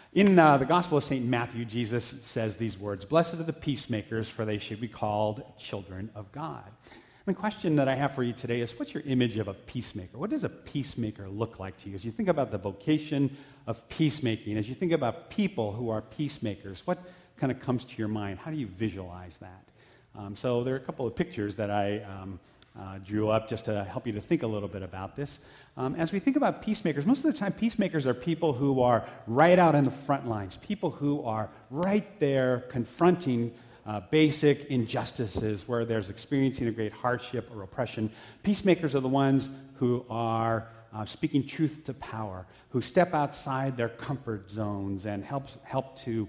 In the Gospel of St. Matthew, Jesus says these words, "Blessed are the peacemakers, for they should be called children of God." And the question that I have for you today is, what's your image of a peacemaker? What does a peacemaker look like to you? As you think about the vocation of peacemaking, as you think about people who are peacemakers, what kind of comes to your mind? How do you visualize that? So there are a couple of pictures that I drew up just to help you to think a little bit about this. As we think about peacemakers, most of the time peacemakers are people who are right out in the front lines, people who are right there confronting basic injustices where there's experiencing a great hardship or oppression. Peacemakers are the ones who are speaking truth to power, who step outside their comfort zones and help to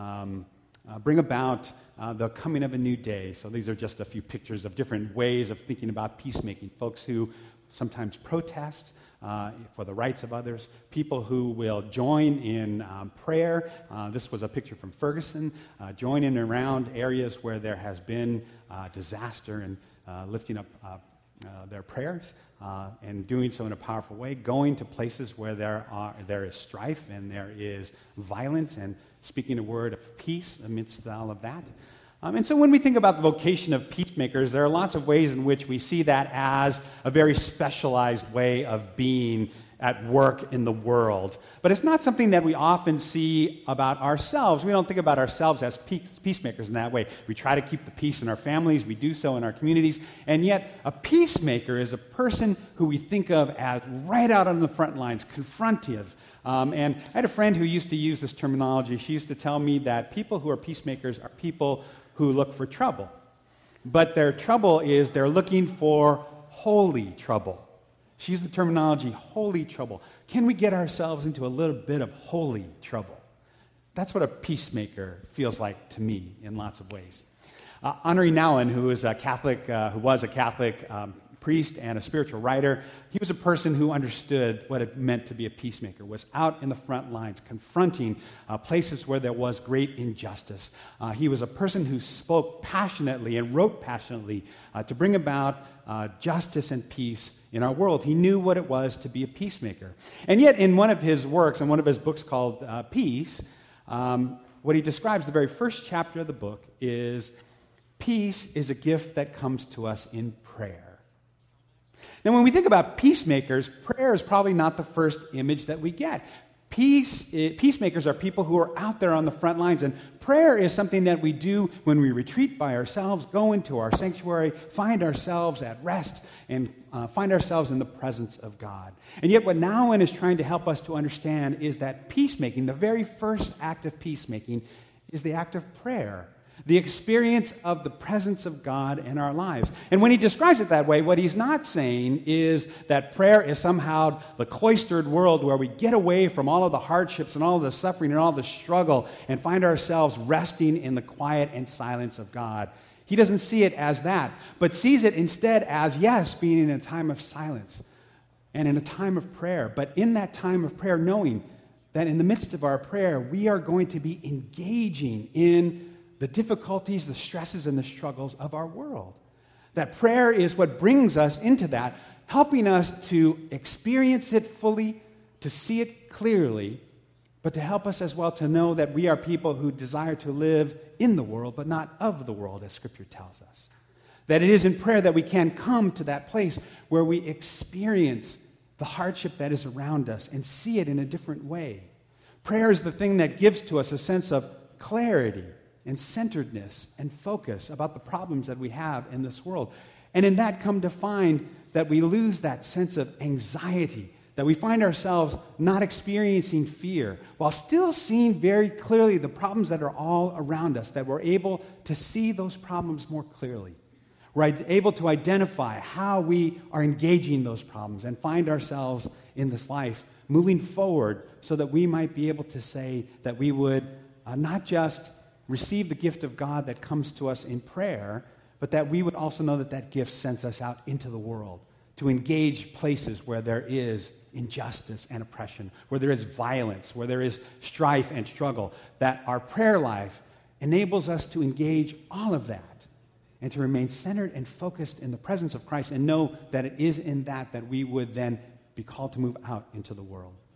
bring about the coming of a new day. So these are just a few pictures of different ways of thinking about peacemaking. Folks who sometimes protest for the rights of others, people who will join in prayer. This was a picture from Ferguson, join in around areas where there has been disaster and lifting up their prayers and doing so in a powerful way, going to places where there is strife and there is violence and speaking a word of peace amidst all of that. And so when we think about the vocation of peacemakers, there are lots of ways in which we see that as a very specialized way of being at work in the world. But it's not something that we often see about ourselves. We don't think about ourselves as peacemakers in that way. We try to keep the peace in our families. We do so in our communities. And yet, a peacemaker is a person who we think of as right out on the front lines, confrontive. And I had a friend who used to use this terminology. She used to tell me that people who are peacemakers are people who look for trouble. But their trouble is they're looking for holy trouble. She used the terminology holy trouble. Can we get ourselves into a little bit of holy trouble? That's what a peacemaker feels like to me in lots of ways. Henri Nouwen, who was a Catholic priest and a spiritual writer, he was a person who understood what it meant to be a peacemaker, was out in the front lines, confronting places where there was great injustice. He was a person who spoke passionately and wrote passionately to bring about justice and peace in our world. He knew what it was to be a peacemaker. And yet, in one of his works, in one of his books called Peace, what he describes, the very first chapter of the book, is peace is a gift that comes to us in prayer. Now, when we think about peacemakers, prayer is probably not the first image that we get. Peacemakers are people who are out there on the front lines, and prayer is something that we do when we retreat by ourselves, go into our sanctuary, find ourselves at rest, and find ourselves in the presence of God. And yet what Nouwen is trying to help us to understand is that peacemaking, the very first act of peacemaking, is the act of prayer. The experience of the presence of God in our lives. And when he describes it that way, what he's not saying is that prayer is somehow the cloistered world where we get away from all of the hardships and all of the suffering and all the struggle and find ourselves resting in the quiet and silence of God. He doesn't see it as that, but sees it instead as, yes, being in a time of silence and in a time of prayer. But in that time of prayer, knowing that in the midst of our prayer, we are going to be engaging in the difficulties, the stresses, and the struggles of our world. That prayer is what brings us into that, helping us to experience it fully, to see it clearly, but to help us as well to know that we are people who desire to live in the world, but not of the world, as Scripture tells us. That it is in prayer that we can come to that place where we experience the hardship that is around us and see it in a different way. Prayer is the thing that gives to us a sense of clarity and centeredness and focus about the problems that we have in this world. And in that come to find that we lose that sense of anxiety, that we find ourselves not experiencing fear, while still seeing very clearly the problems that are all around us, that we're able to see those problems more clearly. We're able to identify how we are engaging those problems and find ourselves in this life moving forward so that we might be able to say that we would not just receive the gift of God that comes to us in prayer, but that we would also know that that gift sends us out into the world to engage places where there is injustice and oppression, where there is violence, where there is strife and struggle, that our prayer life enables us to engage all of that and to remain centered and focused in the presence of Christ and know that it is in that that we would then be called to move out into the world.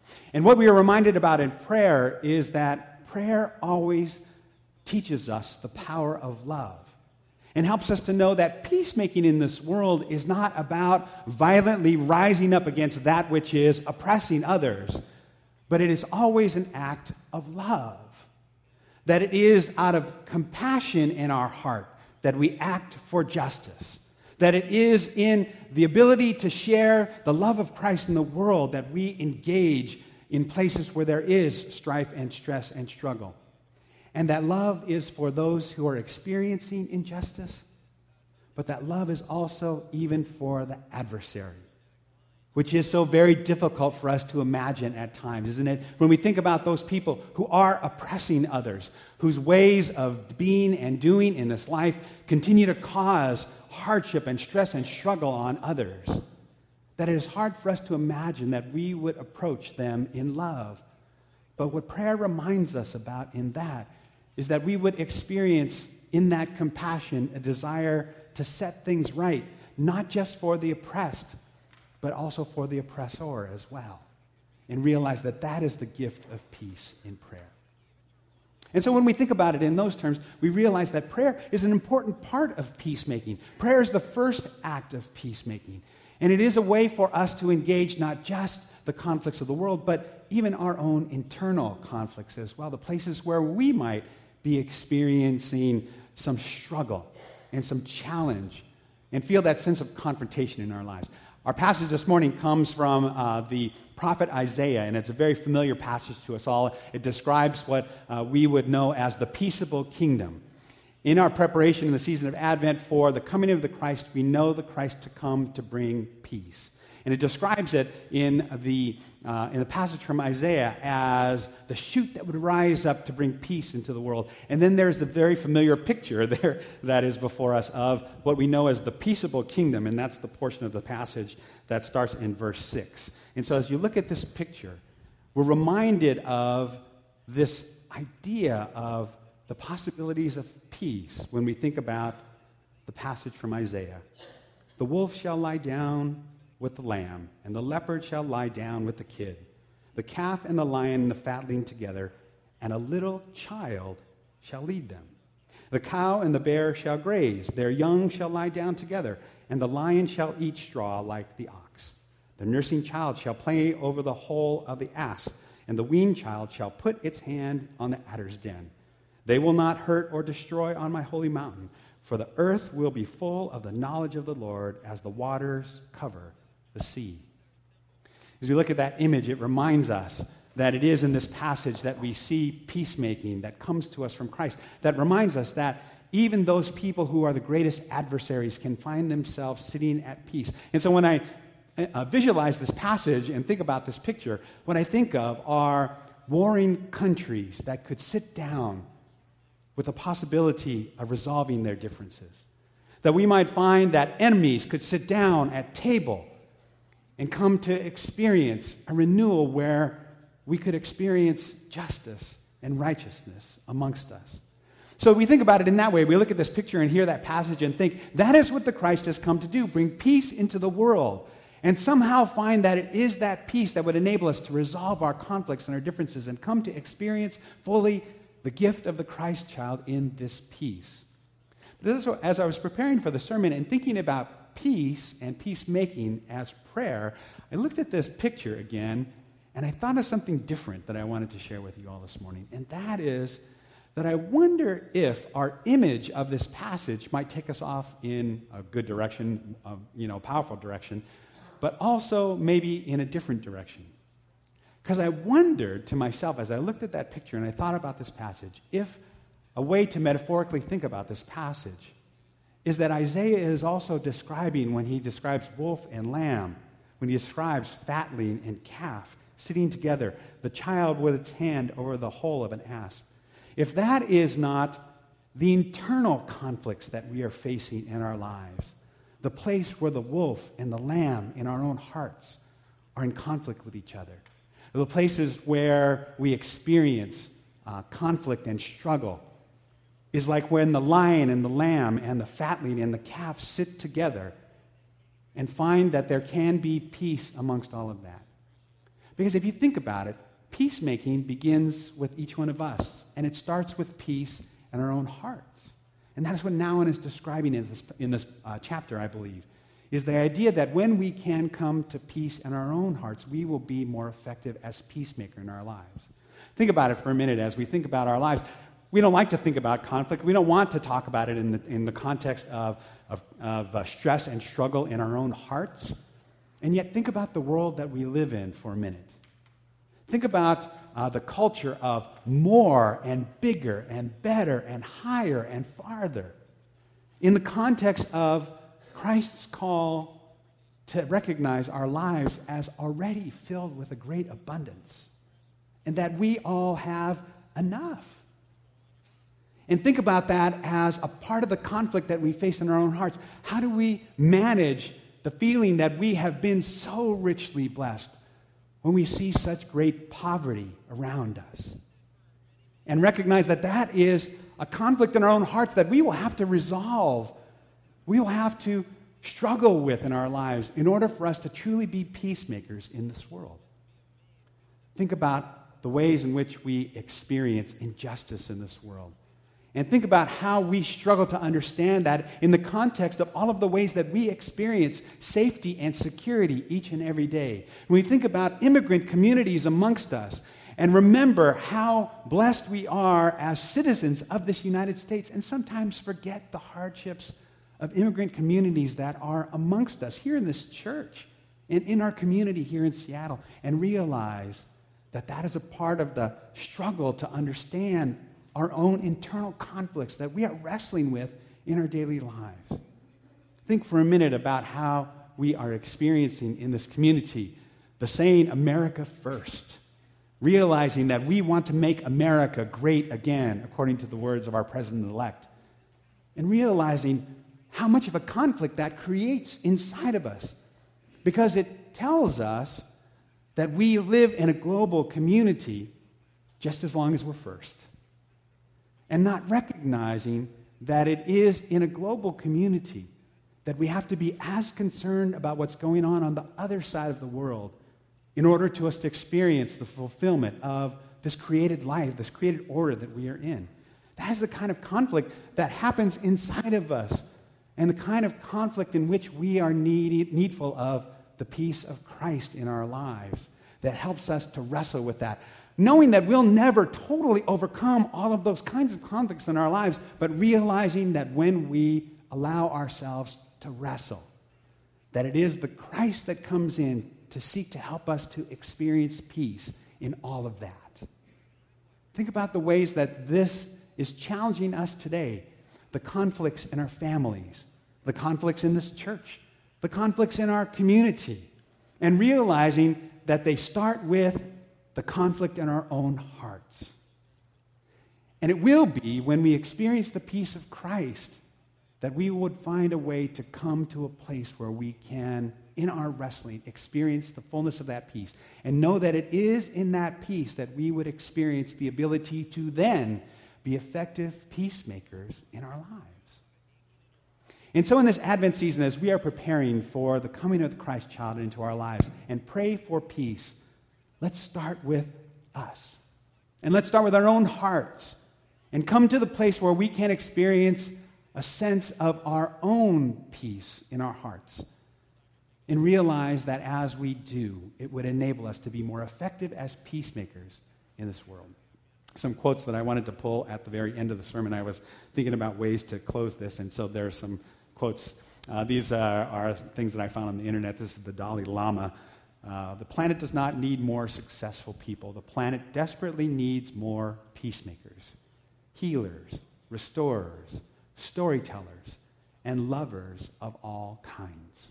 And what we are reminded about in prayer is that prayer always teaches us the power of love and helps us to know that peacemaking in this world is not about violently rising up against that which is oppressing others, but it is always an act of love. That it is out of compassion in our heart that we act for justice. That it is in the ability to share the love of Christ in the world that we engage in places where there is strife and stress and struggle. And that love is for those who are experiencing injustice, but that love is also even for the adversary, which is so very difficult for us to imagine at times, isn't it? When we think about those people who are oppressing others, whose ways of being and doing in this life continue to cause hardship and stress and struggle on others, that it is hard for us to imagine that we would approach them in love. But what prayer reminds us about in that is that we would experience in that compassion a desire to set things right, not just for the oppressed, but also for the oppressor as well, and realize that that is the gift of peace in prayer. And so when we think about it in those terms, we realize that prayer is an important part of peacemaking. Prayer is the first act of peacemaking. And it is a way for us to engage not just the conflicts of the world, but even our own internal conflicts as well, the places where we might be experiencing some struggle and some challenge and feel that sense of confrontation in our lives. Our passage this morning comes from the prophet Isaiah, and it's a very familiar passage to us all. It describes what we would know as the peaceable kingdom. In our preparation in the season of Advent for the coming of the Christ, we know the Christ to come to bring peace. And it describes it in the passage from Isaiah as the shoot that would rise up to bring peace into the world. And then there's the very familiar picture there that is before us of what we know as the peaceable kingdom, and that's the portion of the passage that starts in verse 6. And so as you look at this picture, we're reminded of this idea of the possibilities of peace when we think about the passage from Isaiah. The wolf shall lie down with the lamb, and the leopard shall lie down with the kid, the calf and the lion and the fatling together, and a little child shall lead them. The cow and the bear shall graze, their young shall lie down together, and the lion shall eat straw like the ox. The nursing child shall play over the hole of the asp, and the weaned child shall put its hand on the adder's den. They will not hurt or destroy on my holy mountain, for the earth will be full of the knowledge of the Lord as the waters cover the sea. As we look at that image, it reminds us that it is in this passage that we see peacemaking that comes to us from Christ, that reminds us that even those people who are the greatest adversaries can find themselves sitting at peace. And so when I visualize this passage and think about this picture, what I think of are warring countries that could sit down with the possibility of resolving their differences. That we might find that enemies could sit down at table and come to experience a renewal where we could experience justice and righteousness amongst us. So we think about it in that way. We look at this picture and hear that passage and think, that is what the Christ has come to do, bring peace into the world, and somehow find that it is that peace that would enable us to resolve our conflicts and our differences and come to experience fully the gift of the Christ child in this peace. But as I was preparing for the sermon and thinking about peace and peacemaking as prayer, I looked at this picture again, and I thought of something different that I wanted to share with you all this morning, and that is that I wonder if our image of this passage might take us off in a good direction, a powerful direction, but also maybe in a different direction. Because I wondered to myself as I looked at that picture and I thought about this passage, if a way to metaphorically think about this passage is that Isaiah is also describing, when he describes wolf and lamb, when he describes fatling and calf sitting together, the child with its hand over the hole of an asp. If that is not the internal conflicts that we are facing in our lives, the place where the wolf and the lamb in our own hearts are in conflict with each other, the places where we experience conflict and struggle, is like when the lion and the lamb and the fatling and the calf sit together and find that there can be peace amongst all of that. Because if you think about it, peacemaking begins with each one of us, and it starts with peace in our own hearts. And that is what Nouwen is describing in this chapter, I believe, is the idea that when we can come to peace in our own hearts, we will be more effective as peacemaker in our lives. Think about it for a minute as we think about our lives. We don't like to think about conflict. We don't want to talk about it in the context of stress and struggle in our own hearts. And yet think about the world that we live in for a minute. Think about the culture of more and bigger and better and higher and farther. In the context of Christ's call to recognize our lives as already filled with a great abundance and that we all have enough. And think about that as a part of the conflict that we face in our own hearts. How do we manage the feeling that we have been so richly blessed when we see such great poverty around us? And recognize that that is a conflict in our own hearts that we will have to resolve. We will have to struggle with in our lives in order for us to truly be peacemakers in this world. Think about the ways in which we experience injustice in this world. And think about how we struggle to understand that in the context of all of the ways that we experience safety and security each and every day. When we think about immigrant communities amongst us, and remember how blessed we are as citizens of this United States, and sometimes forget the hardships of immigrant communities that are amongst us here in this church and in our community here in Seattle, and realize that that is a part of the struggle to understand our own internal conflicts that we are wrestling with in our daily lives. Think for a minute about how we are experiencing in this community the saying, America first, realizing that we want to make America great again, according to the words of our president-elect, and realizing how much of a conflict that creates inside of us, because it tells us that we live in a global community just as long as we're first. And not recognizing that it is in a global community that we have to be as concerned about what's going on the other side of the world in order to us to experience the fulfillment of this created life, this created order that we are in. That is the kind of conflict that happens inside of us, and the kind of conflict in which we are needful of the peace of Christ in our lives that helps us to wrestle with that. Knowing that we'll never totally overcome all of those kinds of conflicts in our lives, but realizing that when we allow ourselves to wrestle, that it is the Christ that comes in to seek to help us to experience peace in all of that. Think about the ways that this is challenging us today. The conflicts in our families, the conflicts in this church, the conflicts in our community, and realizing that they start with the conflict in our own hearts. And it will be when we experience the peace of Christ that we would find a way to come to a place where we can, in our wrestling, experience the fullness of that peace and know that it is in that peace that we would experience the ability to then be effective peacemakers in our lives. And so in this Advent season, as we are preparing for the coming of the Christ child into our lives and pray for peace, let's start with us. And let's start with our own hearts and come to the place where we can experience a sense of our own peace in our hearts and realize that as we do, it would enable us to be more effective as peacemakers in this world. Some quotes that I wanted to pull at the very end of the sermon. I was thinking about ways to close this, and so there are some quotes. These are things that I found on the internet. This is the Dalai Lama. The planet does not need more successful people. The planet desperately needs more peacemakers, healers, restorers, storytellers, and lovers of all kinds.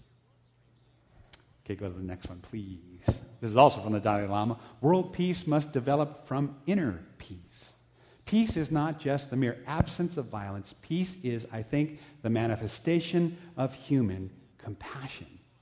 Okay, go to the next one, please. This is also from the Dalai Lama. World peace must develop from inner peace. Peace is not just the mere absence of violence. Peace is, I think, the manifestation of human compassion.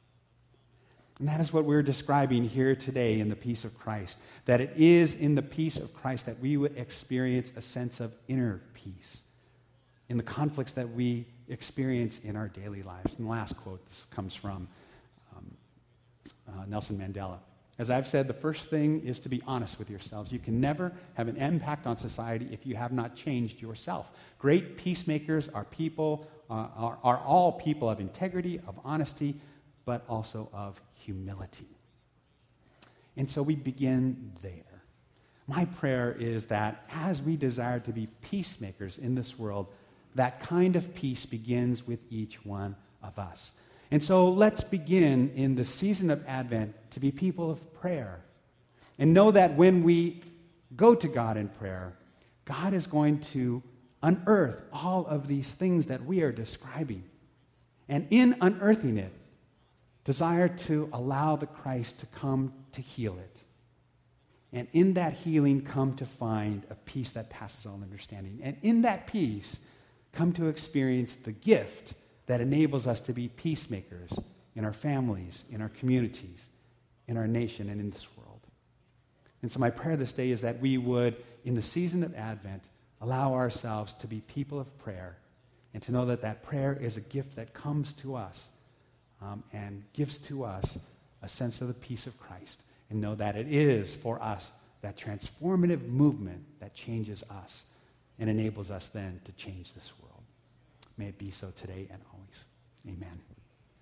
And that is what we're describing here today in the peace of Christ, that it is in the peace of Christ that we would experience a sense of inner peace in the conflicts that we experience in our daily lives. And the last quote, this comes from Nelson Mandela. As I've said, the first thing is to be honest with yourselves. You can never have an impact on society if you have not changed yourself. Great peacemakers are all people of integrity, of honesty, but also of humility. And so we begin there. My prayer is that as we desire to be peacemakers in this world, that kind of peace begins with each one of us. And so let's begin in the season of Advent to be people of prayer. And know that when we go to God in prayer, God is going to unearth all of these things that we are describing. And in unearthing it, desire to allow the Christ to come to heal it. And in that healing, come to find a peace that passes all understanding. And in that peace, come to experience the gift that enables us to be peacemakers in our families, in our communities, in our nation, and in this world. And so my prayer this day is that we would, in the season of Advent, allow ourselves to be people of prayer and to know that that prayer is a gift that comes to us and gives to us a sense of the peace of Christ, and know that it is for us that transformative movement that changes us and enables us then to change this world. May it be so today and always. Amen.